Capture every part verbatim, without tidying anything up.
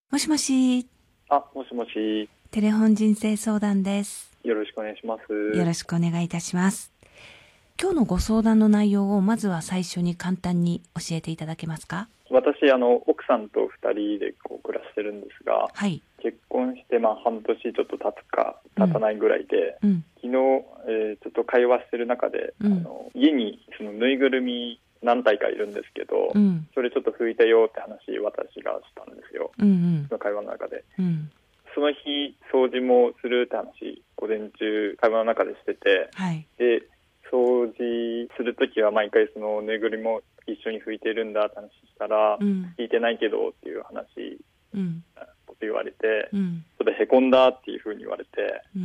もしもし、 あ、もしもし、 テレホン人生相談です。 よろしくお願いします。 よろしくお願いいたします。今日のご相談の内容をまずは最初に簡単に教えていただけますか？ 私、あの、奥さんと二人でこう暮らしてるんですが、 はい。 結婚してまあ半年ちょっと経つか経たないぐらいで、 うん。 昨日、えーちょっと会話してる中で、 うんあの家にそのぬいぐるみ何体かいるんですけど、 うん。 それちょっと拭いたよって話、私がしたんですよ。 うん。 その会話の中で。 うん。 その日、掃除もするって話、午前中、会話の中でしてて、 はい。 で、掃除するときは毎回そのぬいぐるみも一緒に拭いてるんだって話したら、 うん。 拭いてないけどっていう話、 うん。 こと言われて、 うん。 ちょっとへこんだっていうふうに言われて、 うん。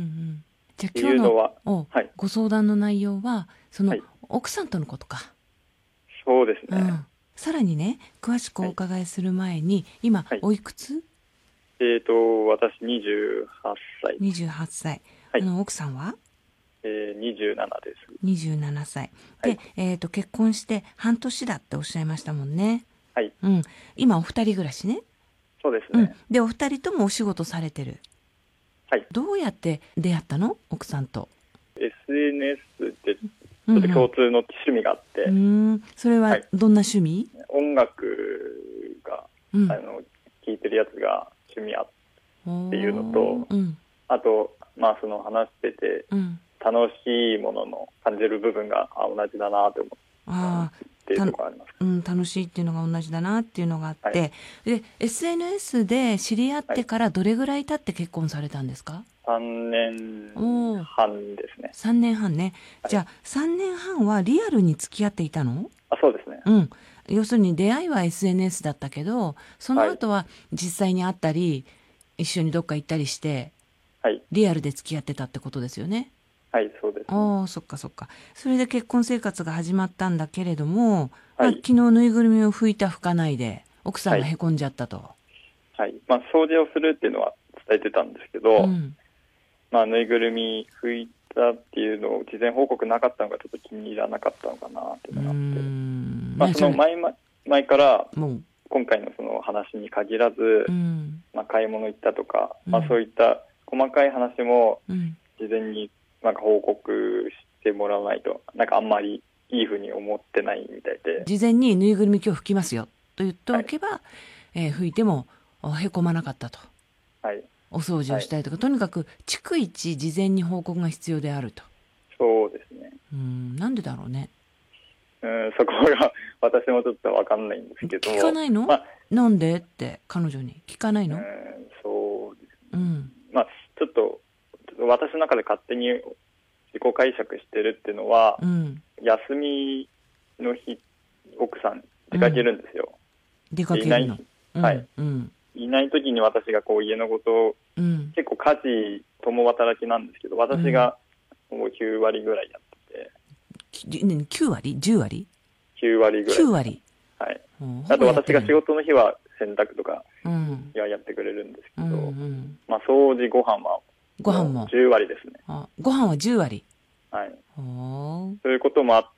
じゃあって今日のいうのは、 おはい、 ご相談の内容は、そのはい、 奥さんとのことか。 そうですね。 うん。さらにね、詳しくお伺いする前に、今、 はい、 おいくつ？ えーと、私にじゅうはっさい。 にじゅうはっさい。 はい、 あの、奥さんはえー、にじゅうななです。 にじゅうななさい。で、 はい、 えっと、結婚して半年だっておっしゃいましたもんね。 はい、 うん。今、お二人暮らしね。 そうですうん。 ね。 で、お二人ともお仕事されてる。 はい、 どうやって出会ったの？奥さんと。 エスエヌエス でちうんうん。 ょっと共通の趣味があって、 うーん。それははい、 どんな趣味？ 音楽が、 うん。 あの、聴いてるやつが趣味あっていうのと、 うん。 あと、まあ、その話しててうん。 楽しいものの感じる部分があ同じだなと思あっていあ、た、 るところがあります。 うん、楽しいっていうのが同じだなっていうのがあっはい、 て、で、エスエヌエス で知り合っはい、 てからどれぐらい経って結婚されたんですか 3 おー、 年半ですね。 さんねんはんね。 はい、 じゃあ、さんねんはんはリアルに付き合っていたの？ あ、そうですね。 うん。要するに出会いは エスエヌエス だったけど、そのはい、 後は実際に会ったり、一緒にどっか行ったりして、 はい、 リアルで付き合ってたってことですよね。 はい、そうですね。 ああ、そっかそっか。それで結婚生活が始まったんだけれども、まあ、 はい、 昨日ぬいぐるみを拭いた拭かないで、奥さんはい、 がへこんじゃったと。 はい。まあ、掃除をするっていうのは伝えてたんですけど、 うん。 まあ、ぬいぐるみ拭いたっていうのを事前報告なかったのがちょっと気に入らなかったのかなっていううーのがあって、 ん。 まあ、 ね、 その前々前からもう、 今回のその話に限らず、 うん。 まあ、買い物行ったとか、 うんまあ、そういった細かい話もうん。 事前になんか報告してもらわないと、なんかあんまりいいふうに思ってないみたいで、 事前にぬいぐるみ今日拭きますよと言ってはい、 おけば、えー拭いてもあへこまなかったと。 はい、 お掃除をはい、 したりとか、とにかく逐一事前に報告が必要であると。 そうですね。 うーん、なんでだろうね。 うん、そこが私もちょっとわかんないんですけど、 聞かないの？ まあ、 なんでって彼女に聞かないうん、 の？ そうですね。 うん。 まあ、ちょっと、ちょっと私の中で勝手に自己解釈してるっていうのは、 うん。 休みの日、奥さん出かけるんですよ。 出かけるの。 でいない、 うん、 はい。 うん。 いない時に私がこう家のことうん。 結構家事共働きなんですけど、私がもうきゅうわりぐらいやってきねきゅうわり ?じゅう 割て、きゅうわりぐらい。 ?きゅう 割。 はい。 うんあと私が仕。 ほぼやって事の日は洗濯とかるのうん。 ややってくれるんですけうん。 ど、 うん。 まあ掃除、ご飯はご飯も。 じゅうわりですね。 あ、ご飯はじゅう割。 はい。 ほー。 そういうこともあって、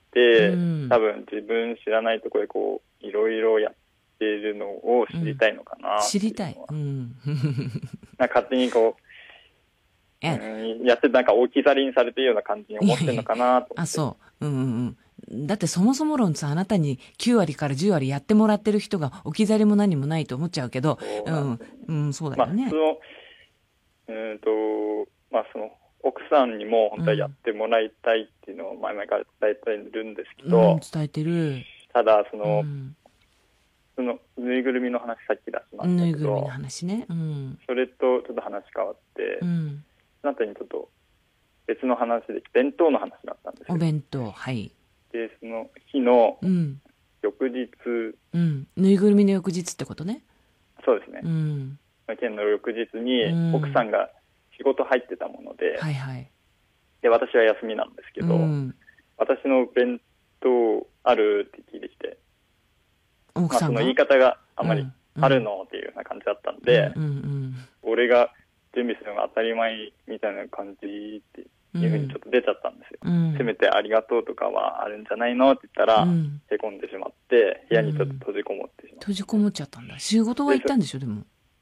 うん多分自分知らないところでこう、いろいろやっているのを知りたいのかなっていうのは、 知りたい。うん。 なんか勝手にこう、 いや、 うん、やってなんか置き去りにされてるような感じに思ってるのかなと思あ、 って。 そう。うんうんうん。だってそもそも論さ、あなたにきゅう割からじゅう割やってもらってる人が置き去りも何もないと思っちゃうけど、 そううなんですん、うん、そうだまあ、 よね。 その、うんと、まあその、奥さんにも本当はやってもらいたいっていうのを前々から伝えてるんですけうん、 ど、 伝えてる。 ただそうの、 ん。 そのぬいぐるみの話さっき出しましたけぬいぐるみのど、 話ね。うん。 それとちょっと話変わって、 うん。 その後にちょっと別の話で弁当の話があったんですおよ。 弁当、はい。 で、その日のうん。 翌日、 うん。ぬいぐるみの翌日ってことね。 そうですね、 うん。 件の翌日にうん奥さんが仕事入ってたもので、 はいはい。 で私は休みなんですけど、 うん。 私の弁当あるって聞いてきて、まあ、 奥さんが。 その言い方があまりうんうんあるのっていうような感じだったんで、 うんうん俺が準備するのが当たり前みたいな感じっていうふうにちょっと出ちゃったんですよ。 うん。 せめてありがとうとかはあるんじゃないのって言ったら、 うんへこんでしまって部屋にちょっと閉じこもってしまって、 閉じこもっちゃったんだ。仕事は行ったんでしょ、でも。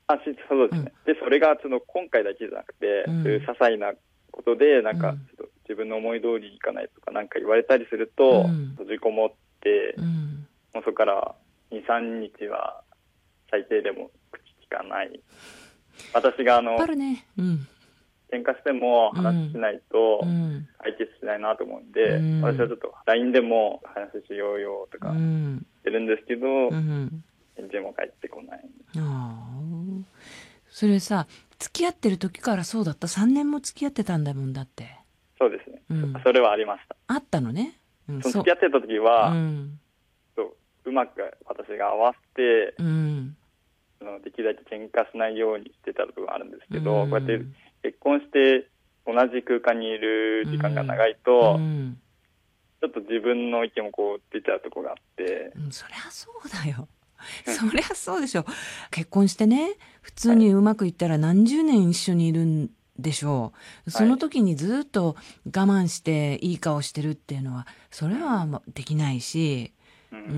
あ、しそうですね。で、それがその今回だけじゃなくて、 うんそういう些細なことで、なんか、 うんちょっと自分の思い通りにいかないとか、なんか言われたりすると、 うん閉じこもって、 うん、 もうそこからに、さんにちは最低でも口聞かない。私があの、 あるね。うん。 喧嘩しても話しないとうん解決しないなと思うんで、 うん、 私はちょっと ライン でも話しようよとかうん言ってるんですけど、 うん、 返事も返ってこない。 ああ。それさ、付き合ってる時からそうだった？ さん 年も付き合ってたんだもんだって。 そうですね。 うん、 それはありました。 あったのね。うん、 その付き合ってた時は、 うん、 そううまく私が合わせて、 うん、 そのできるだけ喧嘩しないようにしてたところがあるんですけど、 うん、 こうやって結婚して同じ空間にいる時間が長いと、 うん、 ちょっと自分の意見もこう出ちゃうところがあって、 うん、そりゃそうだよ。そりゃそうでしょ。結婚してね、普通にうまくいったら何十年一緒にいるんでしょう。その時にずっと我慢していい顔してるっていうのは、それはまできないし、 うんうん、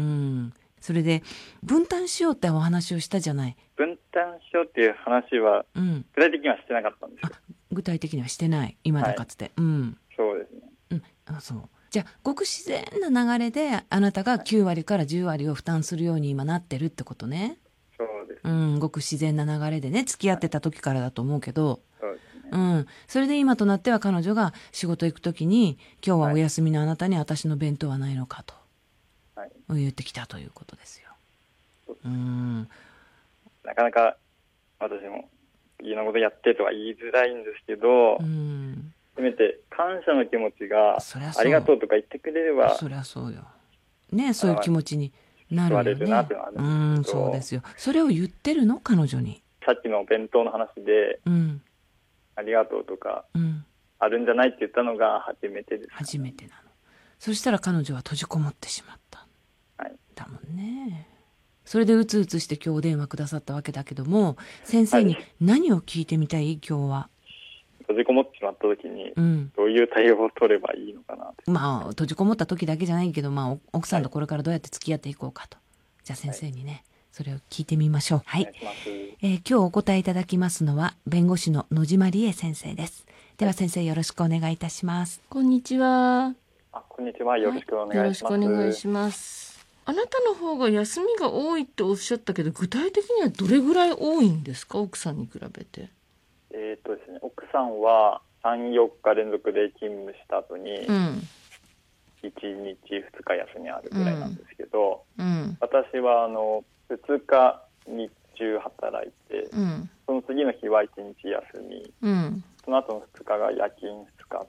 それで分担しようってお話をしたじゃない。 分担しようっていう話はうん、 具体的にはしてなかったんですよ。 具体的にはしてない。今だかつて。はい、うん。 そうですね。 うん、あ、そう。じゃあ、ごく自然な流れで、あなたがきゅうわりからじゅうわりを負担するように今なってるってことね。 そうです。 うん、ごく自然な流れでね、付き合ってた時からだと思うけど、 そうですね。 うん。それで今となっては彼女が仕事行く時に、今日はお休みのあなたに私の弁当はないのかと、はい、言ってきたということですよ。うん。 なかなか私も家のことやってとは言いづらいんですけど、うん、せめて感謝の気持ちがありがとうとか言ってくれれば、 そりゃそうよ。ね、そういう気持ちになるよね。 救われるなってのはあるんですけど、 うん、そうですよ。それを言ってるの彼女に。 さっきの弁当の話で、うん、ありがとうとか、うん、あるんじゃないって言ったのが初めてです、ね。 初めてなの。そしたら彼女は閉じこもってしまった。はい。だもんね。それでうつうつして今日お電話くださったわけだけども、先生に何を聞いてみたい？今日は。 閉じこもってしまった時に、どういう対応を取ればいいのかな、 うん、まあ閉じこもった時だけじゃないけど、まあ奥さんとこれからどうやって付き合っていこうかと。はい、じゃあ先生にね、それを聞いてみましょう。はい。えー、今日お答えいただきますのは弁護士の野島理恵先生です。では先生、よろしくお願いいたします。 こんにちは。 あ、こんにちは。よろしくお願いします。 はい、よろしくお願いします。あなたの方が休みが多いっておっしゃったけど、具体的にはどれぐらい多いんですか、奥さんに比べて。 えーっとですね、奥さんはさん、よっか連続で勤務した後に、うん、いちにちふつか休みあるぐらいなんですけど、うん、私はあのふつか日中働いて、うん、その次の日はいちにち休み、うん、その後のふつかが夜勤ふつかあって、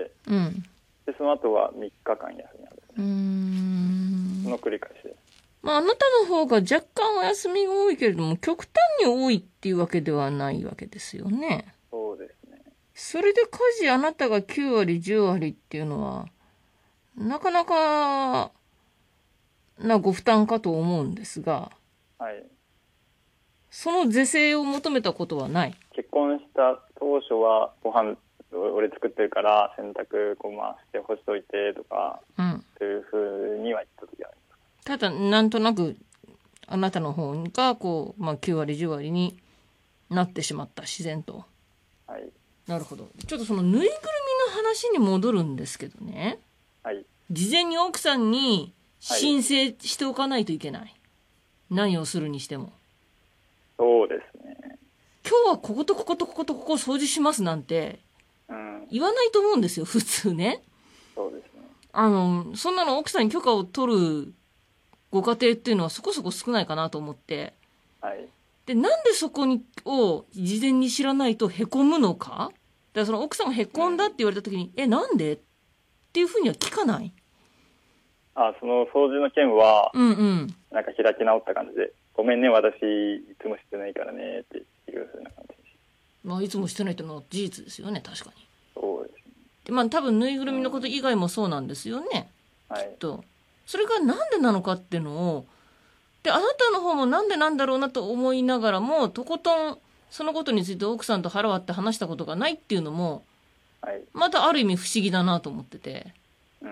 うん、でその後はみっかかん休みある、ね、うーん、その繰り返しです。 まあ、あなたの方が若干お休みが多いけれども、極端に多いっていうわけではないわけですよね。 そうですね。 それで家事あなたがきゅうわりじゅうわりっていうのはなかなかなご負担かと思うんですが、はい、その是正を求めたことはない？ 結婚した当初はご飯俺作ってるから洗濯こう回して干しといてとか、うん、というふうには言った時はあります。 ただなんとなくあなたの方がこう、まあ、きゅうわりじゅうわりになってしまった、自然と。はい。なるほど。ちょっとそのぬいぐるみの話に戻るんですけどね。はい。事前に奥さんに申請しておかないといけない。はい、何をするにしても。 そうですね。 今日はこことこことこことここ掃除しますなんて言わないと思うんですよ、普通ね。 そうですね。 あの、そんなの奥さんに許可を取るご家庭っていうのはそこそこ少ないかなと思って。はい。で、なんでそこにを事前に知らないとへこむのか？だからその奥さんがへこんだって言われた時に、うん、え、なんでっていうふうには聞かない？ あ、その掃除の件は、 うんうん。 なんか開き直った感じで、ごめんね、私いつもしてないからねっていうふうな感じです。 まあ、いつもしてないというのは事実ですよね、確かに。 そうですね。 で、まあ、多分ぬいぐるみのこと以外もそうなんですよね、うん、きっと。はい。それがなんでなのかっていうのを、で、あなたの方もなんでなんだろうなと思いながらも、とことんそのことについて奥さんと腹割って話したことがないっていうのも、はい、またある意味不思議だなと思ってて、うん、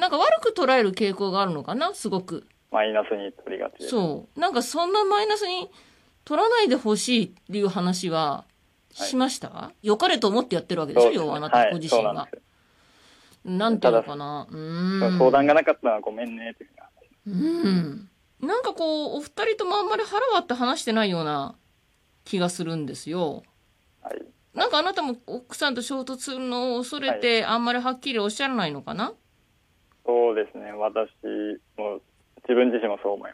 なんか悪く捉える傾向があるのかな、すごく。 マイナスに取りがちです。 そう。なんかそんなマイナスに取らないでほしいっていう話はしました？はい、良かれと思ってやってるわけでしょ、要はあなたご自身が。はい、なんていうのかな。うーん。 相談がなかったのはごめんねっていうか。 うん。なんかこう、お二人ともあんまり腹割って話してないような気がするんですよ。 はい。 なんかあなたも奥さんと衝突するのを恐れて、あんまりはっきりおっしゃらないのかな？はい、 そうですね。私も、自分自身もそう思います。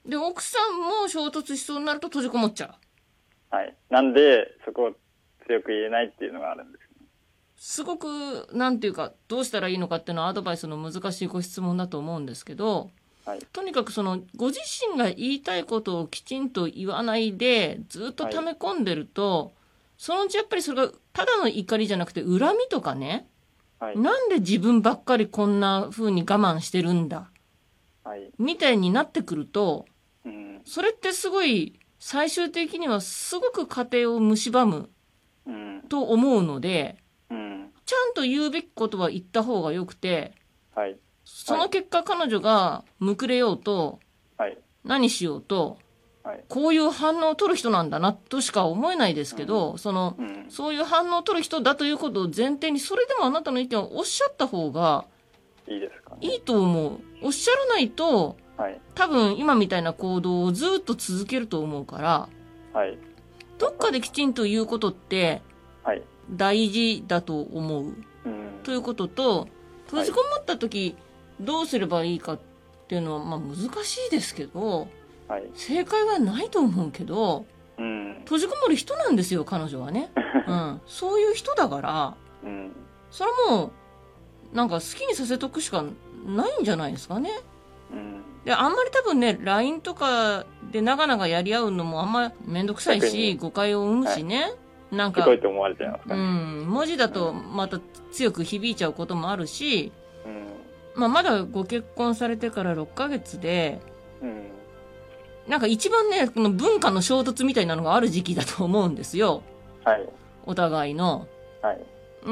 で、奥さんも衝突しそうになると閉じこもっちゃう。はい。なんで、そこを強く言えないっていうのがあるんです。 すごく、なんていうか、どうしたらいいのかっていうのはアドバイスの難しいご質問だと思うんですけど、はい、とにかくその、ご自身が言いたいことをきちんと言わないで、ずっと溜め込んでると、はい、そのうちやっぱりそれがただの怒りじゃなくて恨みとかね、はい、なんで自分ばっかりこんな風に我慢してるんだ、はい、みたいになってくると、うん、それってすごい最終的にはすごく家庭を蝕むと思うので、うん、ちゃんと言うべきことは言った方がよくて、はい、その結果彼女がむくれようと、はい、何しようと、はい、こういう反応を取る人なんだなとしか思えないですけど、うん、その、うん、そういう反応を取る人だということを前提に、それでもあなたの意見をおっしゃった方がいいですかね。 いいと思う。おっしゃらないと、はい、多分今みたいな行動をずっと続けると思うから、はい、どっかできちんと言うことって大事だと思う、はい、ということと、閉じこもった時どうすればいいかっていうのは、まあ難しいですけど、はい、正解はないと思うけど、うん、閉じこもる人なんですよ、彼女はね。うん、そういう人だから、うん、それもなんか好きにさせとくしかないんじゃないですかね。うん、であんまり多分ね ライン とかで長々やり合うのもあんまめんどくさいし誤解を生むしね、はい、なんかすごいと思われちゃいますかね、 うん、文字だとまた強く響いちゃうこともあるし、うんまあ、まだご結婚されてからろっかげつで、うん、なんか一番ねこの文化の衝突みたいなのがある時期だと思うんですよ、はい、お互いの、はい、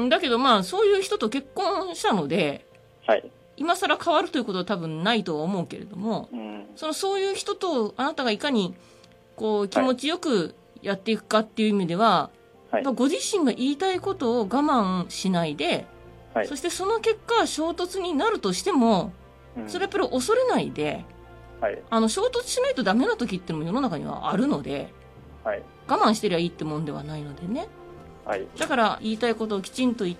だけどまあそういう人と結婚したので、はい、今更変わるということは多分ないとは思うけれども、うん、そのそういう人とあなたがいかにこう気持ちよくやっていくかっていう意味では、はい、ご自身が言いたいことを我慢しないで、はい、そしてその結果衝突になるとしても、うん、それやっぱり恐れないで、はい、あの衝突しないとダメな時ってのも世の中にはあるので、はい、我慢してりゃいいってもんではないのでね、はい、だから言いたいことをきちんと言って、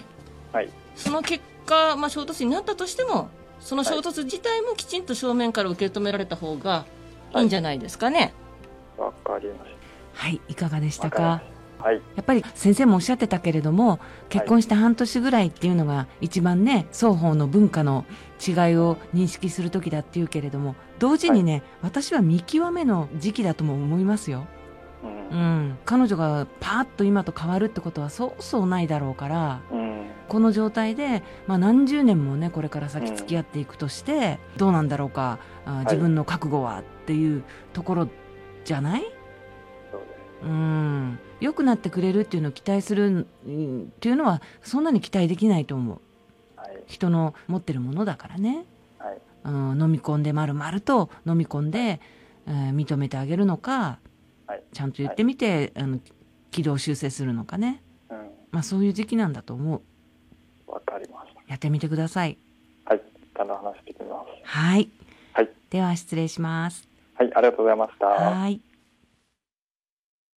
はい、その結果、まあ、衝突になったとしてもその衝突自体もきちんと正面から受け止められた方がいいんじゃないですかね。 わ、はい、かりました。 はい、いかがでしたか。 はい、 やっぱり先生もおっしゃってたけれども結婚して半年ぐらいっていうのが一番ね双方の文化の違いを認識する時だっていうけれども同時にね、はい、私は見極めの時期だとも思いますよ、うんうん、彼女がパーッと今と変わるってことはそうそうないだろうから、うん、この状態で、まあ、何十年もねこれから先付き合っていくとして、うん、どうなんだろうかあ自分の覚悟はっていうところじゃない、うん、良くなってくれるっていうのを期待するっていうのはそんなに期待できないと思う、はい、人の持ってるものだからね、はいうん、飲み込んで丸々と飲み込んで、えー、認めてあげるのか、はい、ちゃんと言ってみて、はい、あの軌道修正するのかね、うんまあ、そういう時期なんだと思う。 わかりました。 やってみてください。 はい、ちゃんと話してきます。 はい、 はい、 では失礼します。 はい、ありがとうございました。 はい。